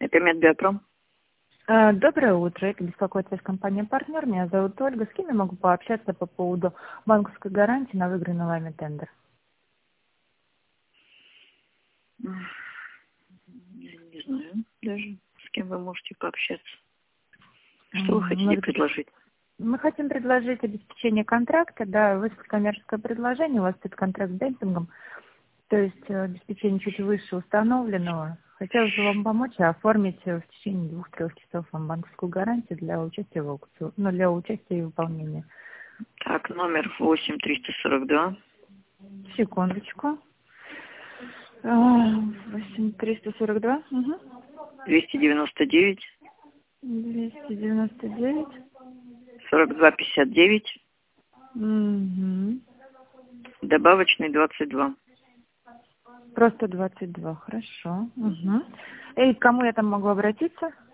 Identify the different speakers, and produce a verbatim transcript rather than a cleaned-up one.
Speaker 1: Это Медбиопром.
Speaker 2: Э, Доброе утро. Это беспокоит вас компания «Партнер». Меня зовут Ольга. С кем я могу пообщаться по поводу банковской гарантии на выигранный вами тендер?
Speaker 1: Я не знаю даже, с кем вы можете пообщаться. Что вы
Speaker 2: М,
Speaker 1: хотите
Speaker 2: мы-
Speaker 1: предложить?
Speaker 2: Мы хотим предложить обеспечение контракта, да, выслать коммерческое предложение, у вас тут контракт с демпингом, то есть э, обеспечение чуть выше установленного. Хотелось бы вам помочь и оформить э, в течение двух-трех часов вам банковскую гарантию для участия в аукционе, ну, для участия и выполнения.
Speaker 1: Так, номер восемь триста сорок два.
Speaker 2: Секундочку. А, восемь триста сорок два. Угу.
Speaker 1: двести девяносто девять.
Speaker 2: двести девяносто девять.
Speaker 1: сорок два пятьдесят девять.
Speaker 2: Угу.
Speaker 1: Добавочный двадцать два.
Speaker 2: Просто двадцать два, хорошо. Угу. И к кому я там могу обратиться?